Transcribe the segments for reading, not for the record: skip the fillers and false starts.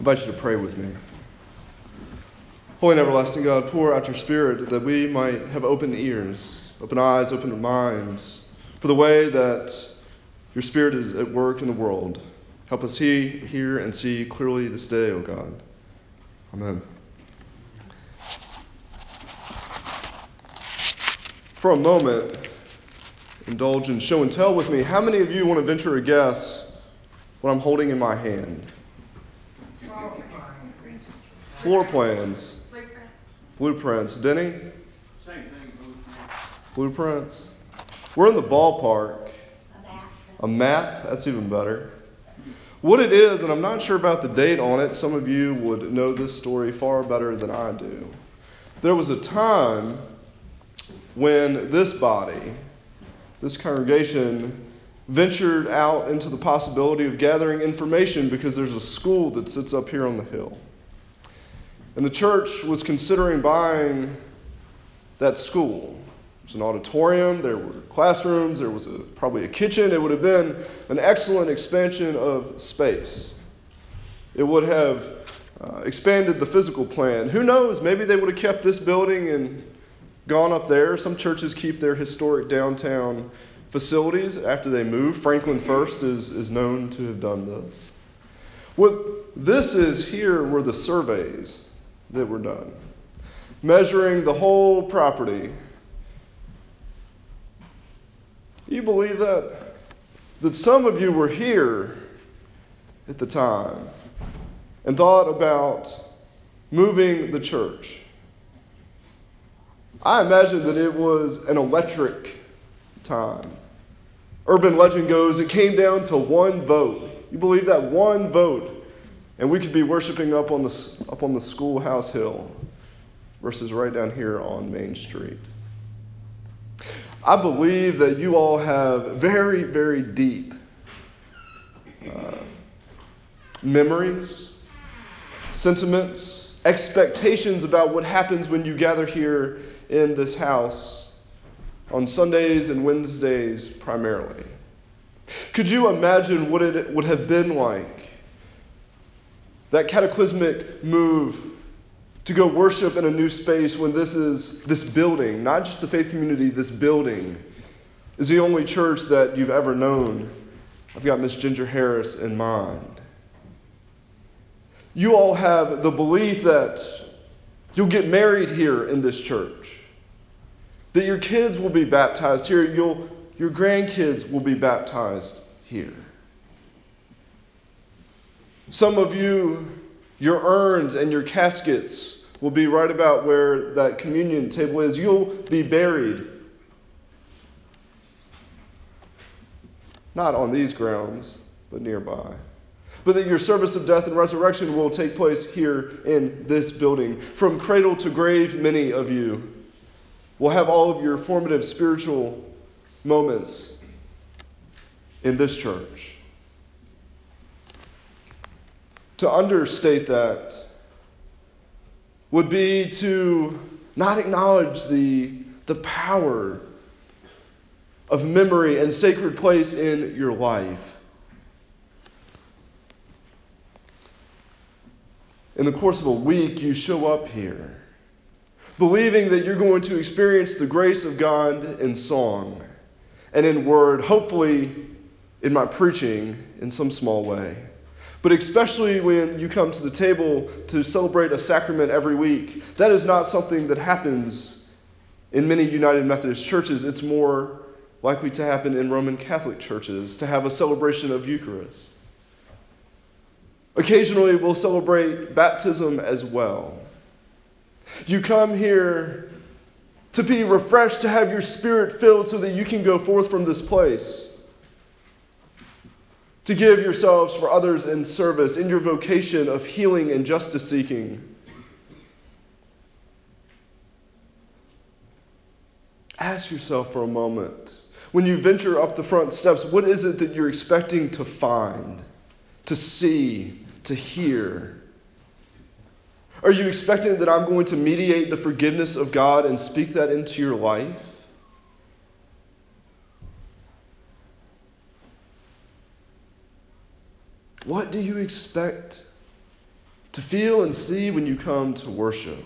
invite you to pray with me. Holy and everlasting God, pour out your Spirit that we might have open ears, open eyes, open minds for the way that your Spirit is at work in the world. Help us hear and see clearly this day, O God. Amen. For a moment, indulge in show and tell with me. How many of you want to venture a guess what I'm holding in my hand? Floor plans. Blueprints. Denny? Same thing, Blueprints. We're in the ballpark. A map? That's even better. What it is, and I'm not sure about the date on it, some of you would know this story far better than I do. There was a time when this body, this congregation, ventured out into the possibility of gathering information because there's a school that sits up here on the hill. And the church was considering buying that school. It was an auditorium, there were classrooms, there was probably a kitchen. It would have been an excellent expansion of space. It would have expanded the physical plan. Who knows, maybe they would have kept this building and gone up there. Some churches keep their historic downtown facilities after they move. Franklin First is known to have done this. What this is here were the surveys that were done, measuring the whole property. You believe that? That some of you were here at the time and thought about moving the church. I imagine that it was an electric time. Urban legend goes it came down to one vote. You believe that? One vote. And we could be worshiping up on the schoolhouse hill versus right down here on Main Street. I believe that you all have very, very deep memories, sentiments, expectations about what happens when you gather here in this house on Sundays and Wednesdays primarily. Could you imagine what it would have been like, that cataclysmic move to go worship in a new space when this building, not just the faith community, this building is the only church that you've ever known? I've got Miss Ginger Harris in mind. You all have the belief that you'll get married here in this church, that your kids will be baptized here, your grandkids will be baptized here. Some of you, your urns and your caskets will be right about where that communion table is. You'll be buried. Not on these grounds, but nearby. But that your service of death and resurrection will take place here in this building. From cradle to grave, many of you will have all of your formative spiritual moments in this church. To understate that would be to not acknowledge the power of memory and sacred place in your life. In the course of a week, you show up here, believing that you're going to experience the grace of God in song and in word, hopefully in my preaching in some small way. But especially when you come to the table to celebrate a sacrament every week, that is not something that happens in many United Methodist churches. It's more likely to happen in Roman Catholic churches, to have a celebration of Eucharist. Occasionally, we'll celebrate baptism as well. You come here to be refreshed, to have your spirit filled so that you can go forth from this place, to give yourselves for others in service, in your vocation of healing and justice seeking. Ask yourself for a moment, when you venture up the front steps, what is it that you're expecting to find, to see, to hear? Are you expecting that I'm going to mediate the forgiveness of God and speak that into your life? What do you expect to feel and see when you come to worship.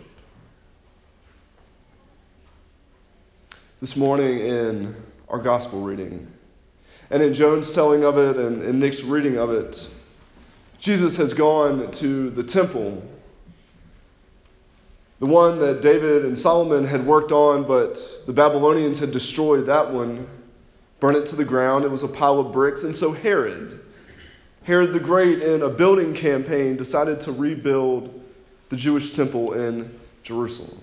This morning in our gospel reading, and in Joan's telling of it and in Nick's reading of it, Jesus has gone to the temple, the one that David and Solomon had worked on, but the Babylonians had destroyed that one, burned it to the ground. It was a pile of bricks. And so Herod the Great, in a building campaign, decided to rebuild the Jewish temple in Jerusalem.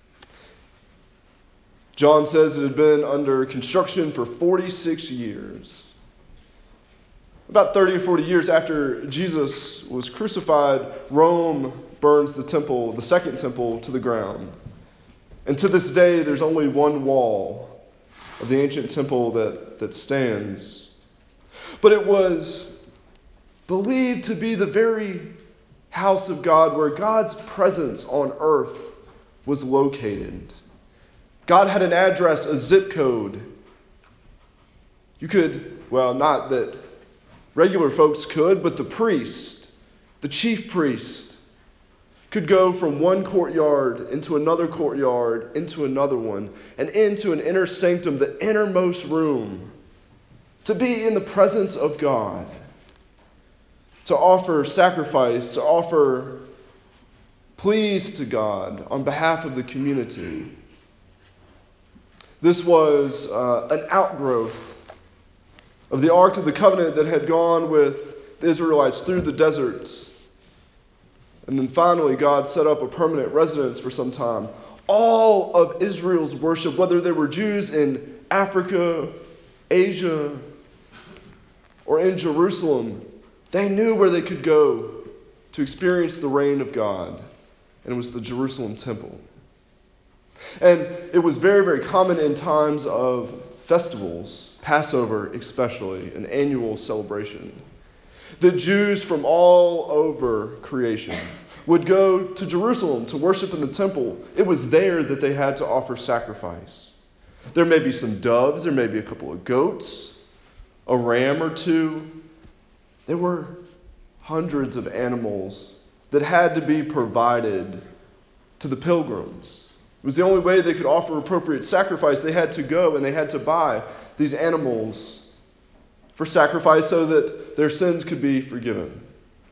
John says it had been under construction for 46 years. About 30 or 40 years after Jesus was crucified, Rome burns the temple, the second temple, to the ground. And to this day, there's only one wall of the ancient temple that stands. But it was believed to be the very house of God where God's presence on earth was located. God had an address, a zip code. You could, well, not that regular folks could, but the priest, the chief priest, could go from one courtyard into another courtyard, into another one, and into an inner sanctum, the innermost room, to be in the presence of God, to offer sacrifice, to offer pleas to God on behalf of the community. This was an outgrowth of the Ark of the Covenant that had gone with the Israelites through the deserts. And then finally, God set up a permanent residence for some time. All of Israel's worship, whether they were Jews in Africa, Asia, or in Jerusalem, they knew where they could go to experience the reign of God. And it was the Jerusalem temple. And it was very, very common in times of festivals, Passover especially, an annual celebration, that Jews from all over creation would go to Jerusalem to worship in the temple. It was there that they had to offer sacrifice. There may be some doves, there may be a couple of goats, a ram or two. There were hundreds of animals that had to be provided to the pilgrims. It was the only way they could offer appropriate sacrifice. They had to go and they had to buy these animals for sacrifice so that their sins could be forgiven.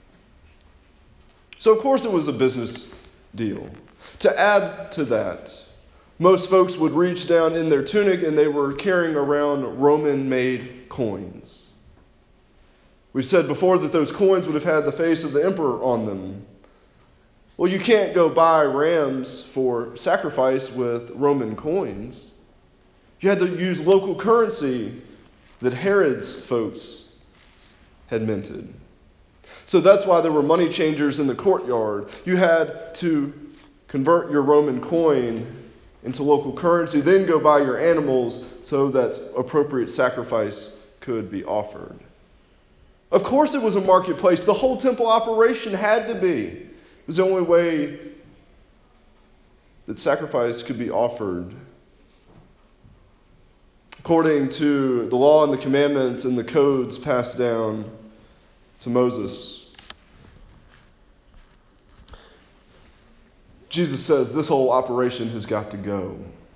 So, of course, it was a business deal. To add to that, most folks would reach down in their tunic and they were carrying around Roman-made coins. We've said before that those coins would have had the face of the emperor on them. Well, you can't go buy rams for sacrifice with Roman coins. You had to use local currency that Herod's folks had minted. So that's why there were money changers in the courtyard. You had to convert your Roman coin into local currency, then go buy your animals so that appropriate sacrifice could be offered. Of course it was a marketplace. The whole temple operation had to be. It was the only way that sacrifice could be offered. According to the law and the commandments and the codes passed down to Moses, Jesus says this whole operation has got to go.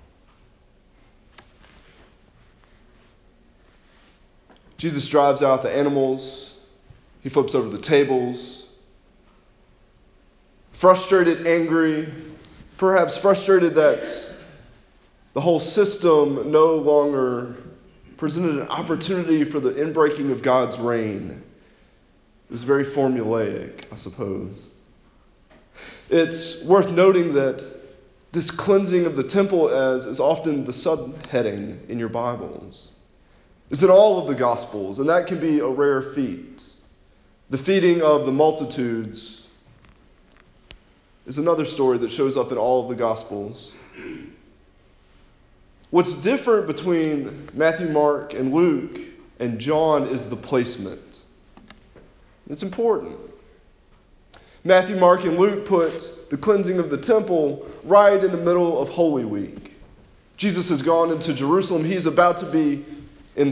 Jesus drives out the animals. He flips over the tables. Frustrated, angry, perhaps frustrated that the whole system no longer presented an opportunity for the inbreaking of God's reign. It was very formulaic, I suppose. It's worth noting that this cleansing of the temple, as is often the subheading in your Bibles, is in all of the Gospels, and that can be a rare feat. The feeding of the multitudes is another story that shows up in all of the Gospels. What's different between Matthew, Mark, and Luke and John is the placement. It's important. Matthew, Mark, and Luke put the cleansing of the temple right in the middle of Holy Week. Jesus has gone into Jerusalem. He's about to be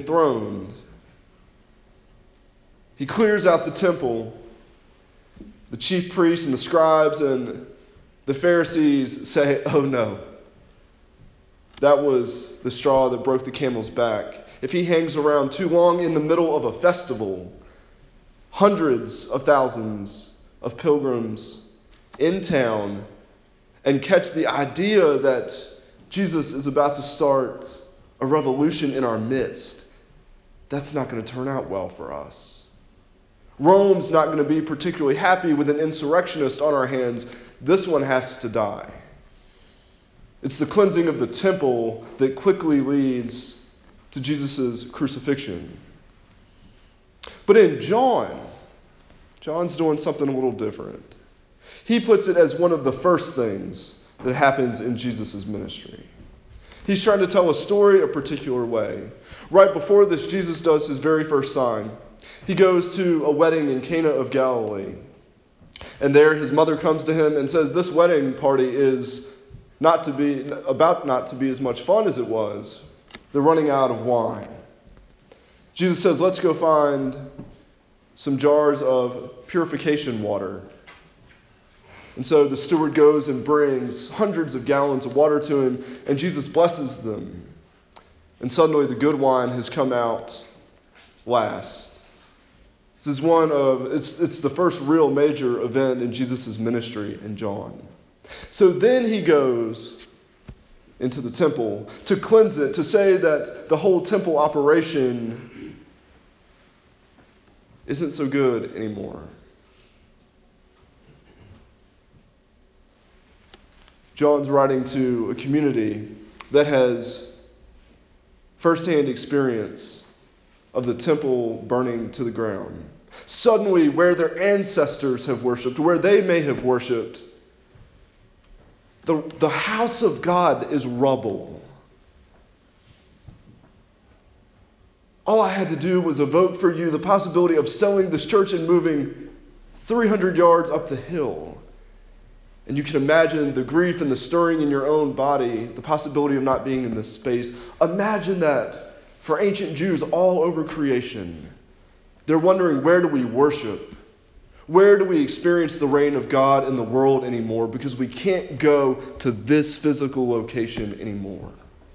enthroned. He clears out the temple. The chief priests and the scribes and the Pharisees say, oh no. That was the straw that broke the camel's back. If he hangs around too long in the middle of a festival, hundreds of thousands of pilgrims in town and catch the idea that Jesus is about to start a revolution in our midst, that's not going to turn out well for us. Rome's not going to be particularly happy with an insurrectionist on our hands. This one has to die. It's the cleansing of the temple that quickly leads to Jesus' crucifixion. But in John's doing something a little different. He puts it as one of the first things that happens in Jesus' ministry. He's trying to tell a story a particular way. Right before this, Jesus does his very first sign. He goes to a wedding in Cana of Galilee. And there his mother comes to him and says, this wedding party is not to be as much fun as it was. They're running out of wine. Jesus says, let's go find some jars of purification water. And so the steward goes and brings hundreds of gallons of water to him, and Jesus blesses them. And suddenly the good wine has come out last. This is it's the first real major event in Jesus' ministry in John. So then he goes into the temple to cleanse it, to say that the whole temple operation isn't so good anymore. John's writing to a community that has firsthand experience of the temple burning to the ground. Suddenly, where their ancestors have worshipped, where they may have worshipped, the house of God is rubble. All I had to do was evoke for you the possibility of selling this church and moving 300 yards up the hill. And you can imagine the grief and the stirring in your own body, the possibility of not being in this space. Imagine that for ancient Jews all over creation. They're wondering, where do we worship? Where do we experience the reign of God in the world anymore? Because we can't go to this physical location anymore.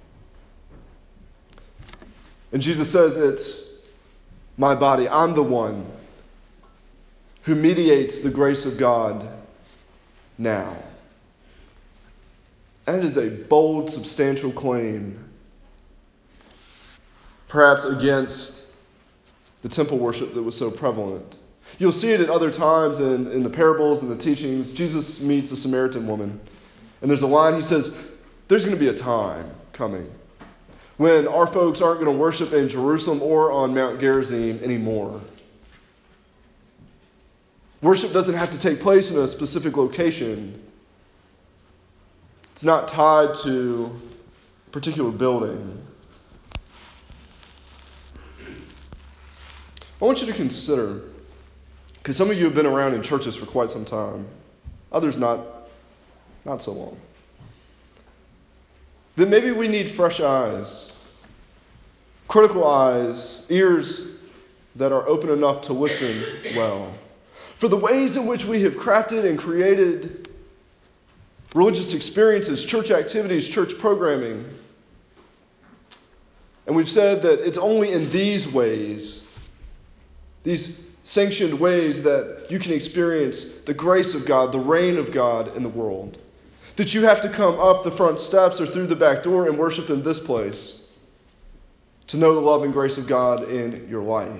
And Jesus says, it's my body. I'm the one who mediates the grace of God now. And it is a bold, substantial claim, perhaps against the temple worship that was so prevalent. You'll see it at other times in the parables and the teachings. Jesus meets the Samaritan woman, and there's a line. He says, there's going to be a time coming when our folks aren't going to worship in Jerusalem or on Mount Gerizim anymore. Worship doesn't have to take place in a specific location. It's not tied to a particular building. I want you to consider, because some of you have been around in churches for quite some time, others not so long, that maybe we need fresh eyes, critical eyes, ears that are open enough to listen well. For the ways in which we have crafted and created religious experiences, church activities, church programming. And we've said that it's only in these ways, these sanctioned ways, that you can experience the grace of God, the reign of God in the world. That you have to come up the front steps or through the back door and worship in this place to know the love and grace of God in your life.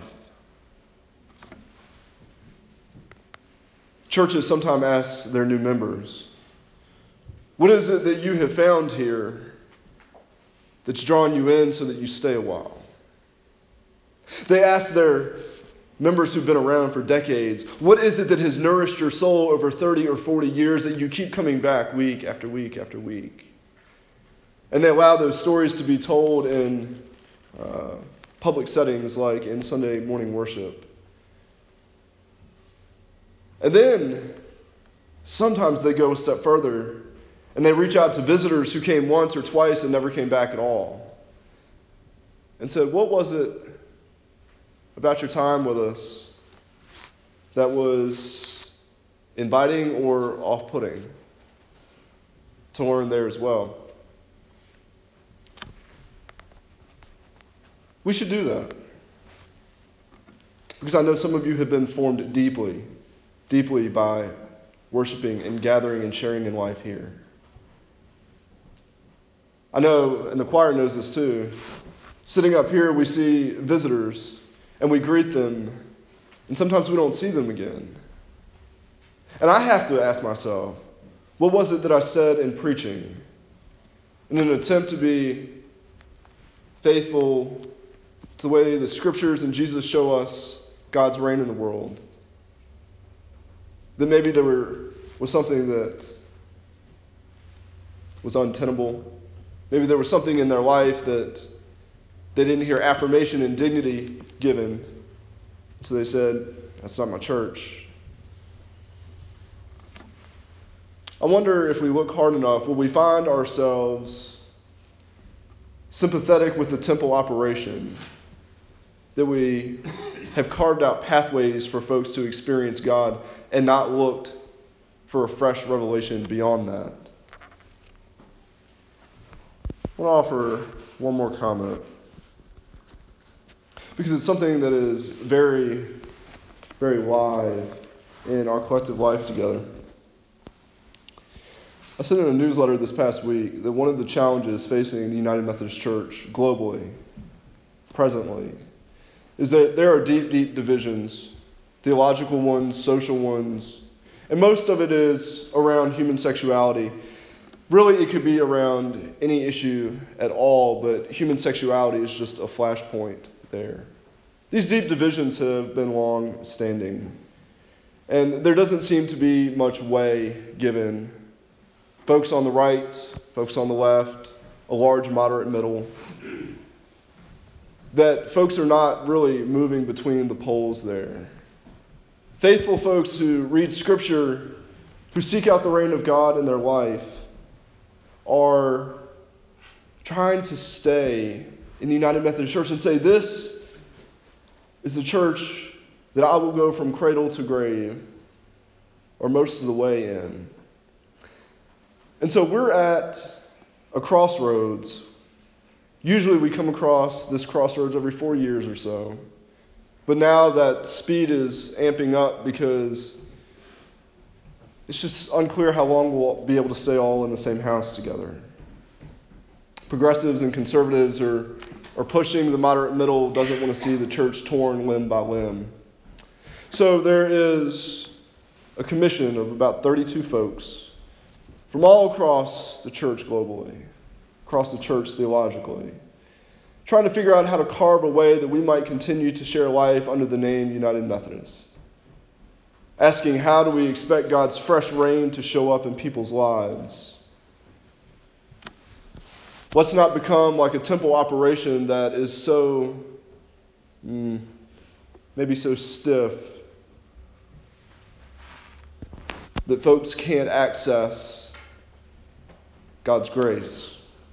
Churches sometimes ask their new members, what is it that you have found here that's drawn you in so that you stay a while? They ask their members who've been around for decades, what is it that has nourished your soul over 30 or 40 years that you keep coming back week after week after week? And they allow those stories to be told in public settings like in Sunday morning worship. And then sometimes they go a step further and they reach out to visitors who came once or twice and never came back at all and said, what was it about your time with us that was inviting or off-putting, to learn there as well. We should do that. Because I know some of you have been formed deeply by worshiping and gathering and sharing in life here. I know, and the choir knows this too, sitting up here we see visitors and we greet them, and sometimes we don't see them again. And I have to ask myself, what was it that I said in preaching in an attempt to be faithful to the way the Scriptures and Jesus show us God's reign in the world? That maybe there was something that was untenable. Maybe there was something in their life that they didn't hear affirmation and dignity given. So they said, that's not my church. I wonder if we look hard enough, will we find ourselves sympathetic with the temple operation? That we have carved out pathways for folks to experience God and not looked for a fresh revelation beyond that. I want to offer one more comment, because it's something that is very, very live in our collective life together. I sent in a newsletter this past week that one of the challenges facing the United Methodist Church globally, presently, is that there are deep, deep divisions, theological ones, social ones, and most of it is around human sexuality. Really, it could be around any issue at all, but human sexuality is just a flashpoint there. These deep divisions have been long standing, and there doesn't seem to be much way given. Folks on the right, folks on the left, a large moderate middle, that folks are not really moving between the poles there. Faithful folks who read Scripture, who seek out the reign of God in their life, are trying to stay in the United Methodist Church and say, this is the church that I will go from cradle to grave, or most of the way in. And so we're at a crossroads. Usually we come across this crossroads every 4 years or so. But now that speed is amping up because it's just unclear how long we'll be able to stay all in the same house together. Progressives and conservatives are pushing. The moderate middle doesn't want to see the church torn limb by limb. So there is a commission of about 32 folks from all across the church globally, across the church theologically, trying to figure out how to carve a way that we might continue to share life under the name United Methodist. Asking, how do we expect God's fresh reign to show up in people's lives? Let's not become like a temple operation that is so, maybe so stiff that folks can't access God's grace.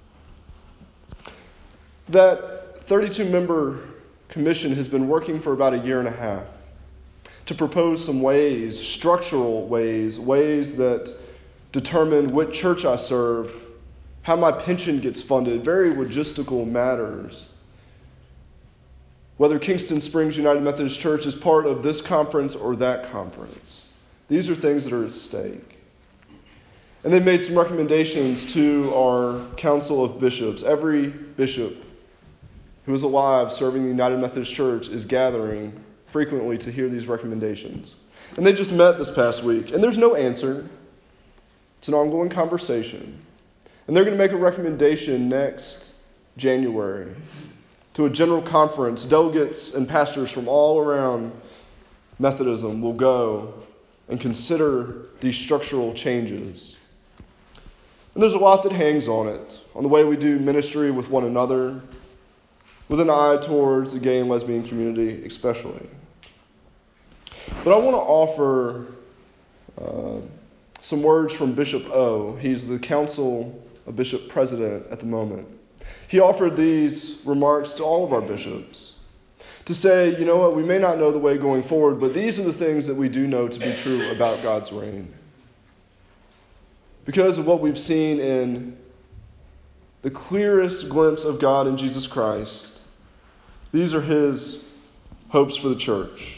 That 32-member commission has been working for about a year and a half to propose some ways, structural ways that determine what church I serve, how my pension gets funded, very logistical matters. Whether Kingston Springs United Methodist Church is part of this conference or that conference. These are things that are at stake. And they made some recommendations to our Council of Bishops. Every bishop who is alive serving the United Methodist Church is gathering frequently to hear these recommendations. And they just met this past week. And there's no answer. It's an ongoing conversation. And they're going to make a recommendation next January to a general conference. Delegates and pastors from all around Methodism will go and consider these structural changes. And there's a lot that hangs on it, on the way we do ministry with one another, with an eye towards the gay and lesbian community especially. But I want to offer some words from Bishop O. He's the Council of Bishop President at the moment. He offered these remarks to all of our bishops to say, you know what, we may not know the way going forward, but these are the things that we do know to be true about God's reign. Because of what we've seen in the clearest glimpse of God in Jesus Christ, these are his hopes for the church.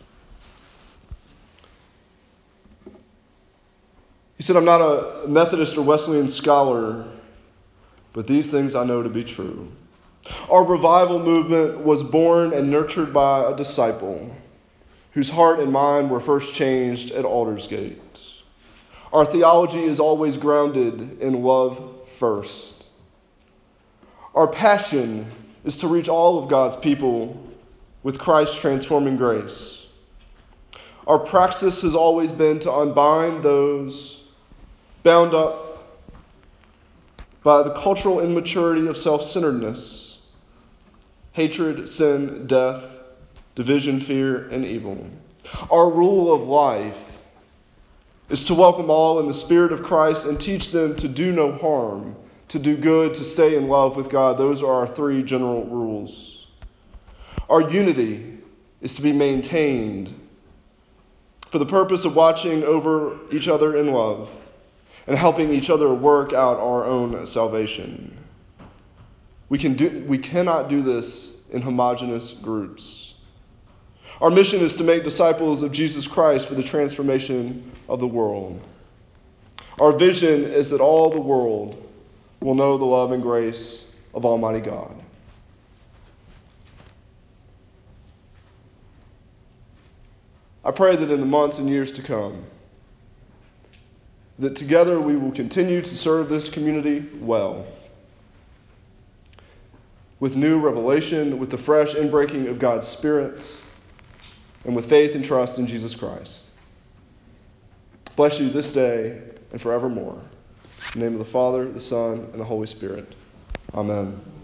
He said, I'm not a Methodist or Wesleyan scholar, but these things I know to be true. Our revival movement was born and nurtured by a disciple whose heart and mind were first changed at Aldersgate. Our theology is always grounded in love first. Our passion is to reach all of God's people with Christ's transforming grace. Our praxis has always been to unbind those bound up by the cultural immaturity of self-centeredness, hatred, sin, death, division, fear, and evil. Our rule of life is to welcome all in the Spirit of Christ and teach them to do no harm, to do good, to stay in love with God. Those are our three general rules. Our unity is to be maintained for the purpose of watching over each other in love and helping each other work out our own salvation. We cannot do this in homogeneous groups. Our mission is to make disciples of Jesus Christ for the transformation of the world. Our vision is that all the world will know the love and grace of Almighty God. I pray that in the months and years to come, that together we will continue to serve this community well, with new revelation, with the fresh inbreaking of God's Spirit, and with faith and trust in Jesus Christ. Bless you this day and forevermore. In the name of the Father, the Son, and the Holy Spirit. Amen.